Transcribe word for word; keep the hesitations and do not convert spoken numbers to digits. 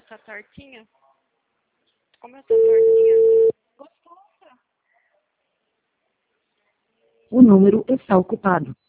essa tortinha? Como essa tortinha? Gostosa. O número está ocupado.